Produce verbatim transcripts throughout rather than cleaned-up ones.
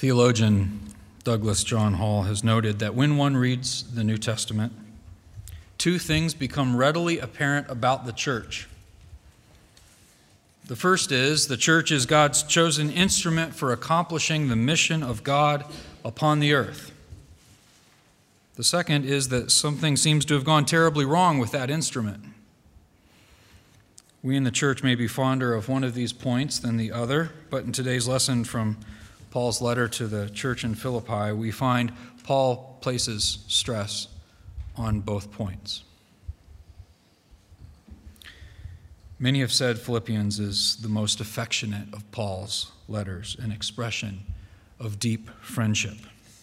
Theologian Douglas John Hall has noted that when one reads the New Testament, two things become readily apparent about the church. The first is the church is God's chosen instrument for accomplishing the mission of God upon the earth. The second is that something seems to have gone terribly wrong with that instrument. We in the church may be fonder of one of these points than the other, but in today's lesson from Paul's letter to the church in Philippi, we find Paul places stress on both points. Many have said Philippians is the most affectionate of Paul's letters, an expression of deep friendship.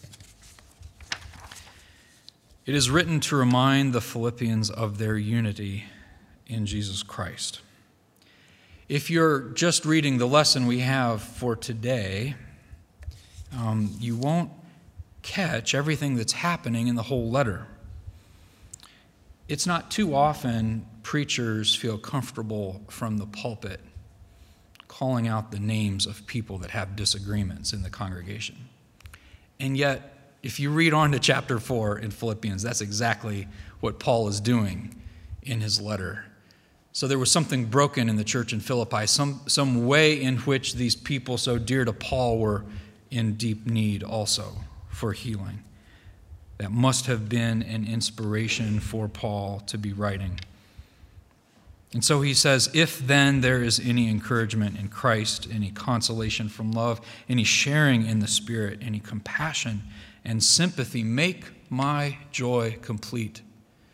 It is written to remind the Philippians of their unity in Jesus Christ. If you're just reading the lesson we have for today, um, you won't catch everything that's happening in the whole letter. It's not too often preachers feel comfortable from the pulpit calling out the names of people that have disagreements in the congregation. And yet, if you read on to chapter four in Philippians, that's exactly what Paul is doing in his letter. So there was something broken in the church in Philippi, some, some way in which these people so dear to Paul were in deep need also for healing. That must have been an inspiration for Paul to be writing. And so he says, if then there is any encouragement in Christ, any consolation from love, any sharing in the Spirit, any compassion and sympathy, make my joy complete.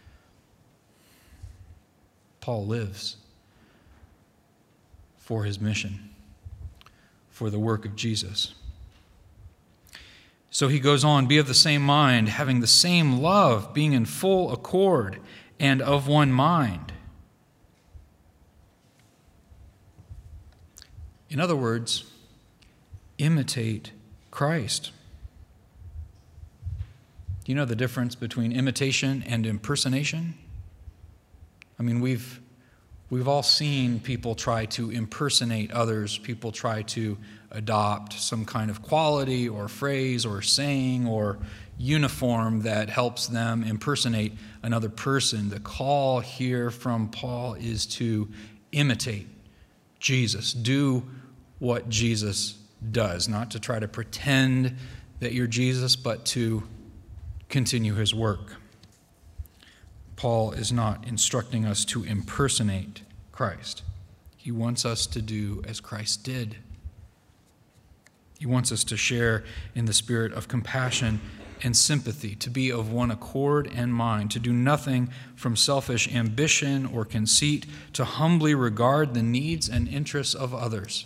Paul lives for his mission, for the work of Jesus. So he goes on, be of the same mind, having the same love, being in full accord and of one mind. In other words, imitate Christ. Do you know the difference between imitation and impersonation? I mean, we've we've all seen people try to impersonate others. People try to adopt some kind of quality or phrase or saying or uniform that helps them impersonate another person. The call here from Paul is to imitate Jesus. Do what Jesus does, not to try to pretend that you're Jesus, but to continue his work. Paul is not instructing us to impersonate Christ. He wants us to do as Christ did. He wants us to share in the spirit of compassion and sympathy, to be of one accord and mind, to do nothing from selfish ambition or conceit, to humbly regard the needs and interests of others.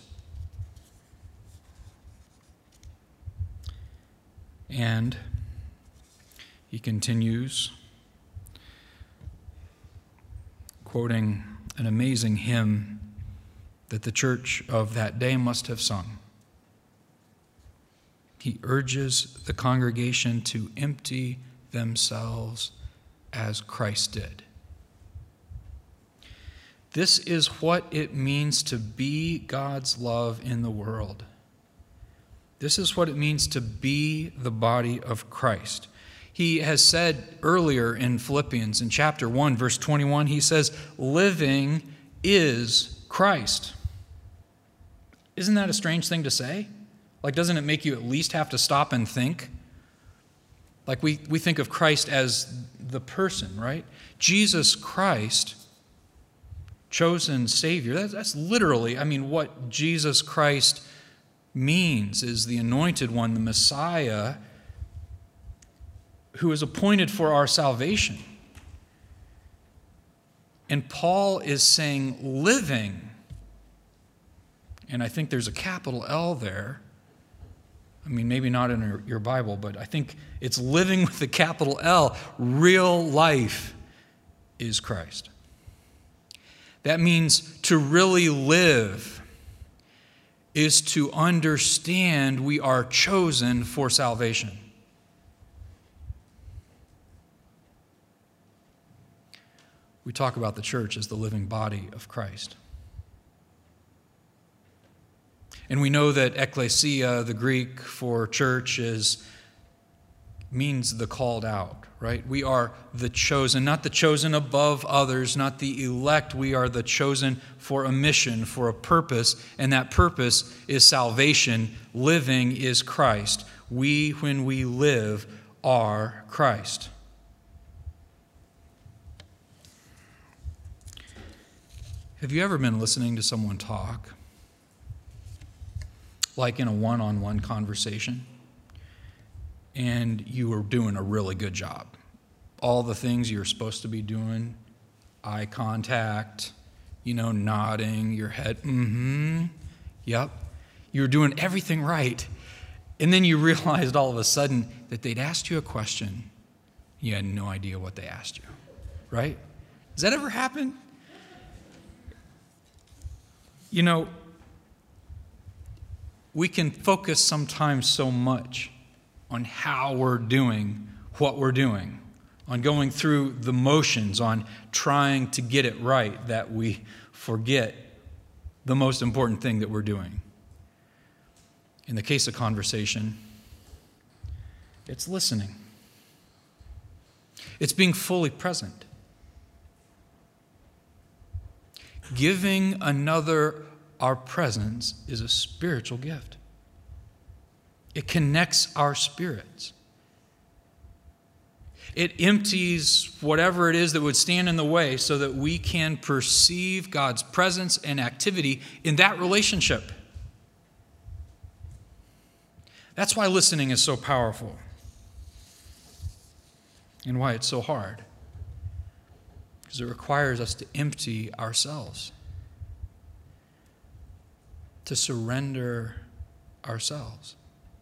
And he continues, quoting an amazing hymn that the church of that day must have sung. He urges the congregation to empty themselves as Christ did. This is what it means to be God's love in the world. This is what it means to be the body of Christ. He has said earlier in Philippians, in chapter one, verse twenty-one, he says, living is Christ. Isn't that a strange thing to say? Like, doesn't it make you at least have to stop and think? Like, we, we think of Christ as the person, right? Jesus Christ, chosen Savior. That's, that's literally, I mean, what Jesus Christ means is the anointed one, the Messiah, who is appointed for our salvation. And Paul is saying living, and I think there's a capital L there. I mean, maybe not in your, your Bible, but I think it's living with the capital L. Real life is Christ. That means to really live is to understand we are chosen for salvation. We talk about the church as the living body of Christ. And we know that ekklesia, the Greek for church, is means the called out, right? We are the chosen, not the chosen above others, not the elect. We are the chosen for a mission, for a purpose, and that purpose is salvation. Living is Christ. We, when we live, are Christ. Have you ever been listening to someone talk, like in a one-on-one conversation, and you were doing a really good job? All the things you're supposed to be doing, eye contact, you know, nodding your head, mm-hmm, yep. You were doing everything right. And then you realized all of a sudden that they'd asked you a question. You had no idea what they asked you, right? Does that ever happen? You know, we can focus sometimes so much on how we're doing what we're doing, on going through the motions, on trying to get it right, that we forget the most important thing that we're doing. In the case of conversation, it's listening. It's being fully present. Giving another our presence is a spiritual gift. It connects our spirits. It empties whatever it is that would stand in the way so that we can perceive God's presence and activity in that relationship. That's why listening is so powerful and why it's so hard. Because it requires us to empty ourselves, to surrender ourselves.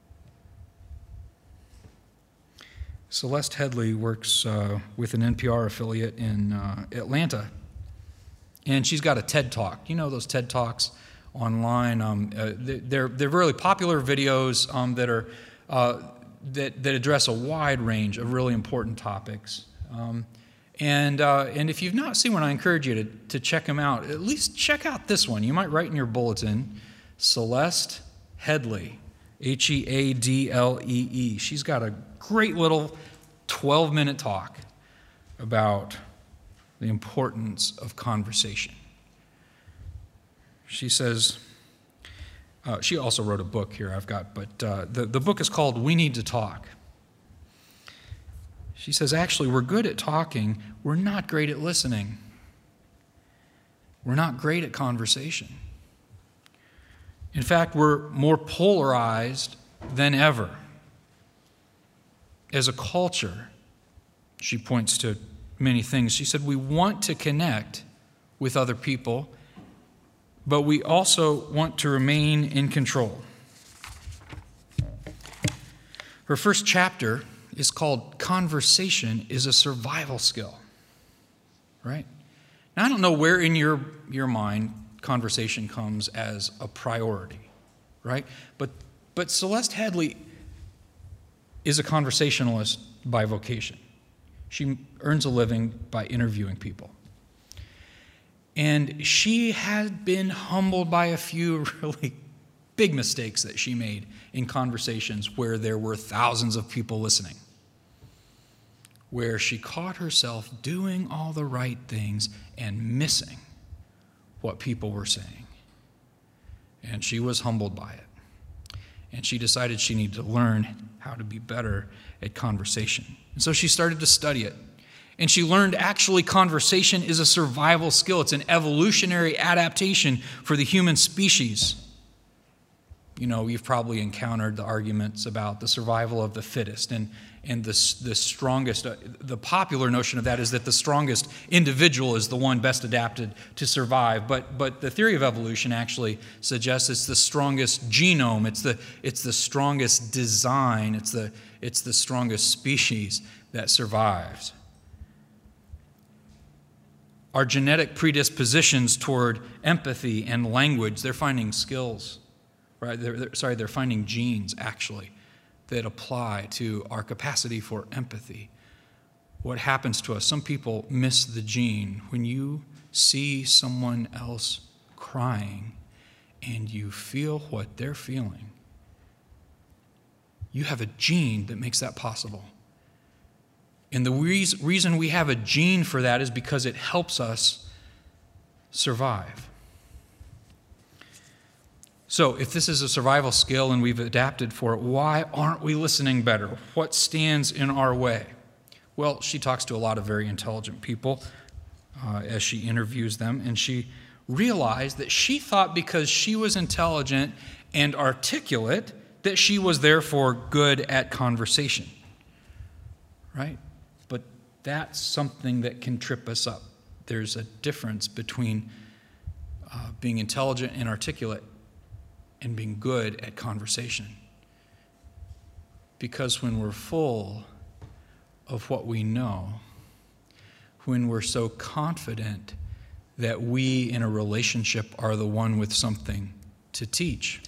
Celeste Headley works uh, with an N P R affiliate in uh, Atlanta, and she's got a TED Talk. You know those TED Talks online? Um, uh, they're they're really popular videos um, that are uh, that that address a wide range of really important topics. Um, and uh, and if you've not seen one, I encourage you to to check them out. At least check out this one. You might write in your bulletin, Celeste Headley, H E A D L E E. She's got a great little twelve-minute talk about the importance of conversation. She says, uh, she also wrote a book here I've got, but uh, the, the book is called We Need to Talk. She says, actually, we're good at talking. We're not great at listening. We're not great at conversation. In fact, we're more polarized than ever. As a culture, she points to many things. She said, we want to connect with other people, but we also want to remain in control. Her first chapter is called Conversation is a Survival Skill, right? Now, I don't know where in your, your mind conversation comes as a priority, right? But, but Celeste Headley is a conversationalist by vocation. She earns a living by interviewing people. And she had been humbled by a few really big mistakes that she made in conversations where there were thousands of people listening, where she caught herself doing all the right things and missing what people were saying. And she was humbled by it. And she decided she needed to learn how to be better at conversation. And so she started to study it. And she learned actually conversation is a survival skill. It's an evolutionary adaptation for the human species. You know, you've probably encountered the arguments about the survival of the fittest. And, and the, the strongest, uh, the popular notion of that is that the strongest individual is the one best adapted to survive. But, but the theory of evolution actually suggests it's the strongest genome. It's the, it's the strongest design. It's the, it's the strongest species that survives. Our genetic predispositions toward empathy and language, they're finding skills. Right? They're, they're, sorry, they're finding genes, actually, that apply to our capacity for empathy. What happens to us? Some people miss the gene. When you see someone else crying and you feel what they're feeling. You have a gene that makes that possible. And the reason we have a gene for that is because it helps us survive. So if this is a survival skill and we've adapted for it, why aren't we listening better? What stands in our way? Well, she talks to a lot of very intelligent people uh, as she interviews them, and she realized that she thought because she was intelligent and articulate that she was therefore good at conversation, right? But that's something that can trip us up. There's a difference between uh, being intelligent and articulate and being good at conversation. Because when we're full of what we know, when we're so confident that we in a relationship are the one with something to teach,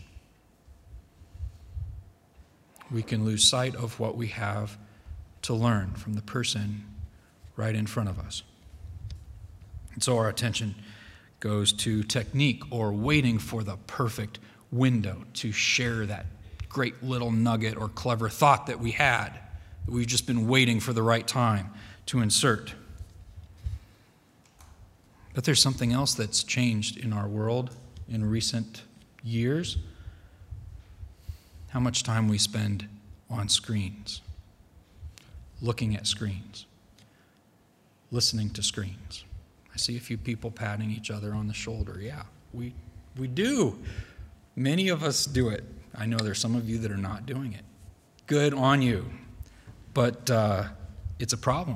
we can lose sight of what we have to learn from the person right in front of us. And so our attention goes to technique or waiting for the perfect window to share that great little nugget or clever thought that we had, that we've just been waiting for the right time to insert. But there's something else that's changed in our world in recent years. How much time we spend on screens, looking at screens, listening to screens. I see a few people patting each other on the shoulder. Yeah, we we do. Many of us do it. I know there's some of you that are not doing it. Good on you. But uh, it's a problem.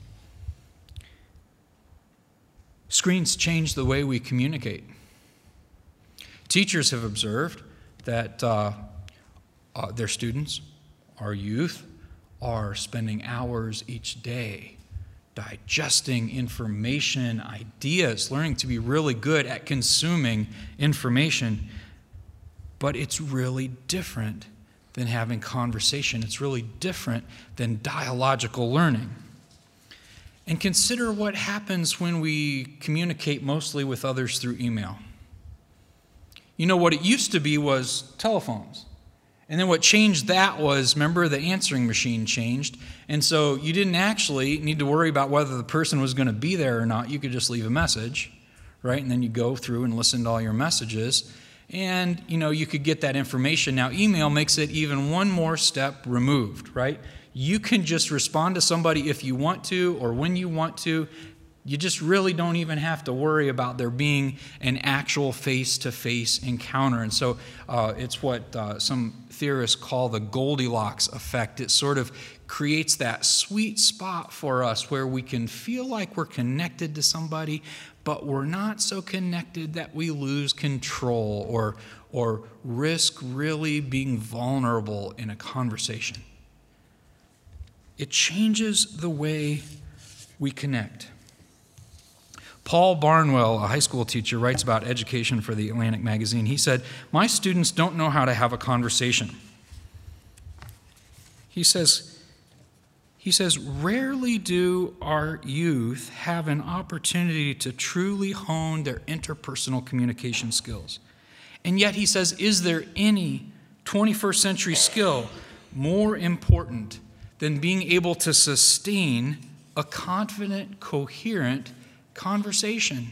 Screens change the way we communicate. Teachers have observed that uh, uh, their students, our youth, are spending hours each day digesting information, ideas, learning to be really good at consuming information. But it's really different than having conversation. It's really different than dialogical learning. And consider what happens when we communicate mostly with others through email. You know, what it used to be was telephones. And then what changed that was, remember, the answering machine changed. And so you didn't actually need to worry about whether the person was going to be there or not. You could just leave a message, right? And then you go through and listen to all your messages. And, you know, you could get that information. Now, email makes it even one more step removed, right? You can just respond to somebody if you want to or when you want to. You just really don't even have to worry about there being an actual face-to-face encounter. And so uh, it's what uh, some theorists call the Goldilocks effect. It sort of creates that sweet spot for us where we can feel like we're connected to somebody, but we're not so connected that we lose control or, or risk really being vulnerable in a conversation. It changes the way we connect. Paul Barnwell, a high school teacher, writes about education for the Atlantic magazine. He said, "My students don't know how to have a conversation." He says, he says, rarely do our youth have an opportunity to truly hone their interpersonal communication skills. And yet, he says, is there any twenty-first century skill more important than being able to sustain a confident, coherent conversation?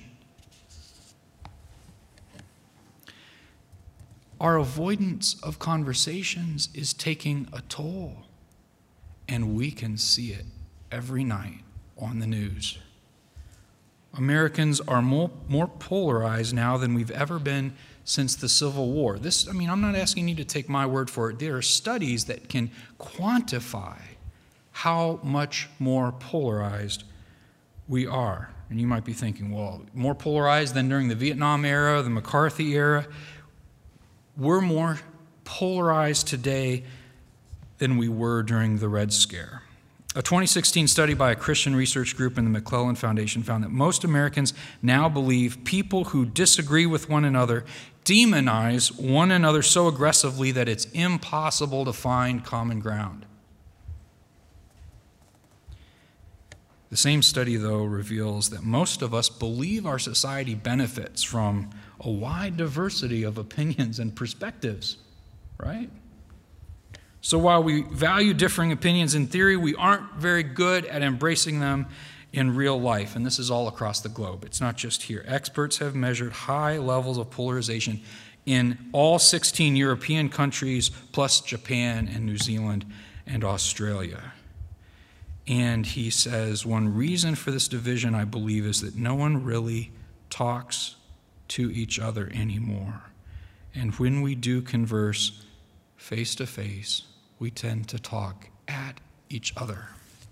Our avoidance of conversations is taking a toll, and we can see it every night on the news. Americans are more, more polarized now than we've ever been since the Civil War. This, I mean, I'm not asking you to take my word for it. There are studies that can quantify how much more polarized we are. And you might be thinking, well, more polarized than during the Vietnam era, the McCarthy era. We're more polarized today than we were during the Red Scare. A twenty sixteen study by a Christian research group in the McClellan Foundation found that most Americans now believe people who disagree with one another demonize one another so aggressively that it's impossible to find common ground. The same study, though, reveals that most of us believe our society benefits from a wide diversity of opinions and perspectives, right? So while we value differing opinions in theory, we aren't very good at embracing them in real life, and this is all across the globe. It's not just here. Experts have measured high levels of polarization in all sixteen European countries, plus Japan and New Zealand and Australia. And he says, one reason for this division, I believe, is that no one really talks to each other anymore. And when we do converse face to face, we tend to talk at each other.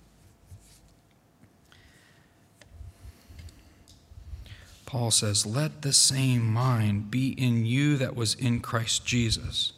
Paul says, let the same mind be in you that was in Christ Jesus,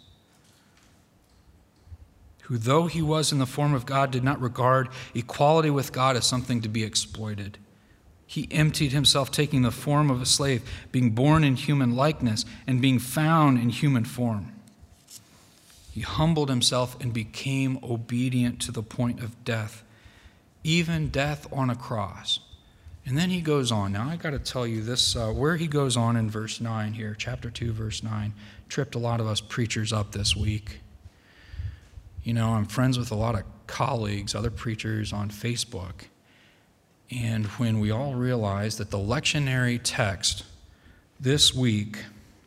who, though he was in the form of God, did not regard equality with God as something to be exploited. He emptied himself, taking the form of a slave, being born in human likeness, and being found in human form. He humbled himself and became obedient to the point of death, even death on a cross. And then he goes on. Now, I got to tell you this, uh, where he goes on in verse nine here, chapter two, verse nine, tripped a lot of us preachers up this week. You know, I'm friends with a lot of colleagues, other preachers on Facebook. And when we all realized that the lectionary text this week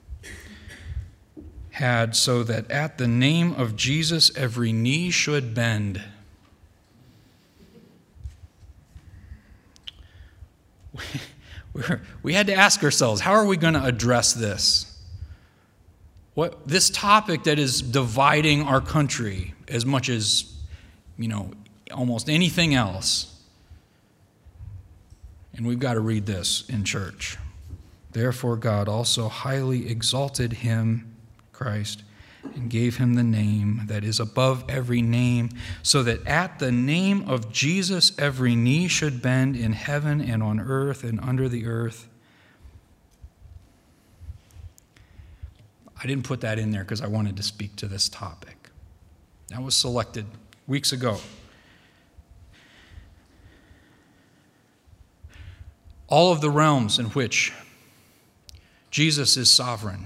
had so that at the name of Jesus every knee should bend. We, we had to ask ourselves, how are we going to address this? What this topic that is dividing our country as much as, you know, almost anything else. And we've got to read this in church. Therefore God also highly exalted him, Christ, and gave him the name that is above every name, so that at the name of Jesus every knee should bend in heaven and on earth and under the earth. I didn't put that in there because I wanted to speak to this topic. That was selected weeks ago. All of the realms in which Jesus is sovereign.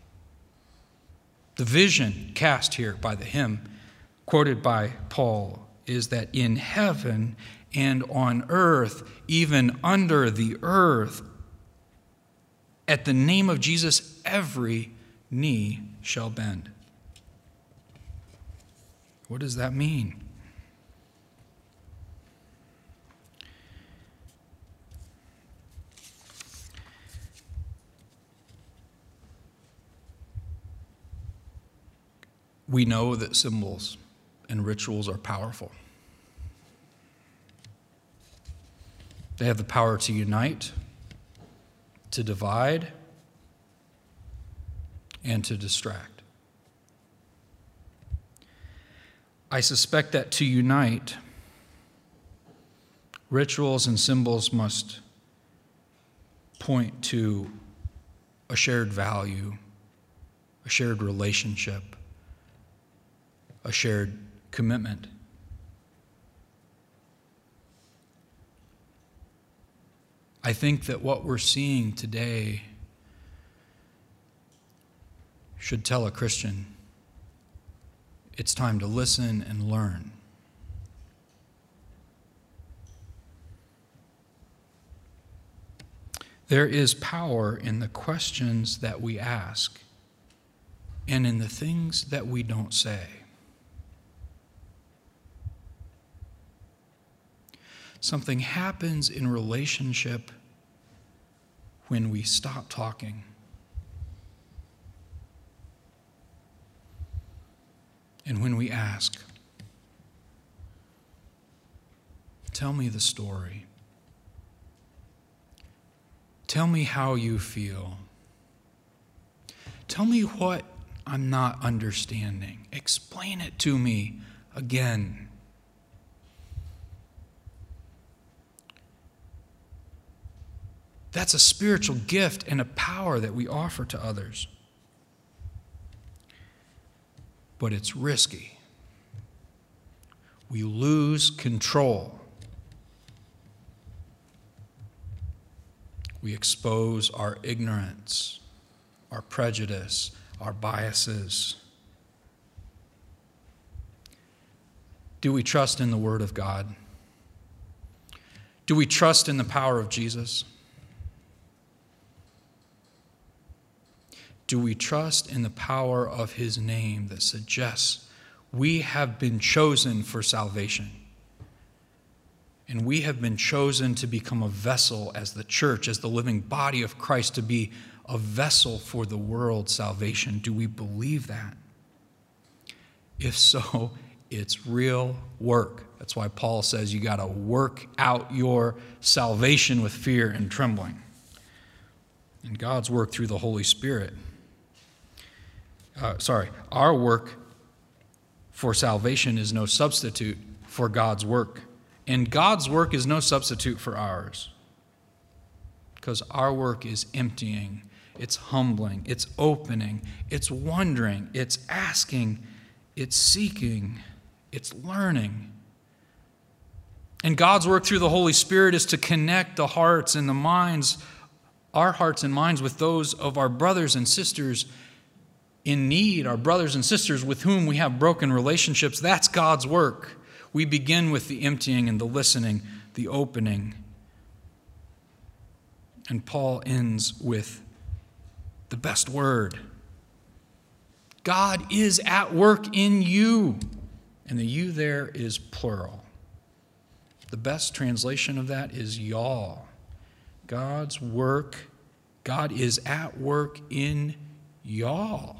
The vision cast here by the hymn, quoted by Paul, is that in heaven and on earth, even under the earth, at the name of Jesus, every knee shall bend. What does that mean? We know that symbols and rituals are powerful. They have the power to unite, to divide, and to distract. I suspect that to unite, rituals and symbols must point to a shared value, a shared relationship, a shared commitment. I think that what we're seeing today should tell a Christian it's time to listen and learn. There is power in the questions that we ask and in the things that we don't say. Something happens in relationship when we stop talking. And when we ask, tell me the story. Tell me how you feel. Tell me what I'm not understanding. Explain it to me again. That's a spiritual gift and a power that we offer to others. But it's risky. We lose control. We expose our ignorance, our prejudice, our biases. Do we trust in the Word of God? Do we trust in the power of Jesus? Do we trust in the power of his name that suggests we have been chosen for salvation? And we have been chosen to become a vessel as the church, as the living body of Christ, to be a vessel for the world's salvation. Do we believe that? If so, it's real work. That's why Paul says you got to work out your salvation with fear and trembling. And God's work through the Holy Spirit. Uh, sorry, our work for salvation is no substitute for God's work. And God's work is no substitute for ours. Because our work is emptying, it's humbling, it's opening, it's wondering, it's asking, it's seeking, it's learning. And God's work through the Holy Spirit is to connect the hearts and the minds, our hearts and minds, with those of our brothers and sisters in need, our brothers and sisters with whom we have broken relationships. That's God's work. We begin with the emptying and the listening, the opening. And Paul ends with the best word. God is at work in you. And the you there is plural. The best translation of that is y'all. God's work, God is at work in y'all.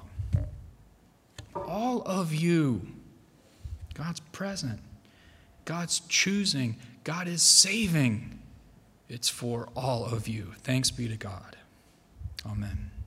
All of you. God's present. God's choosing. God is saving. It's for all of you. Thanks be to God. Amen.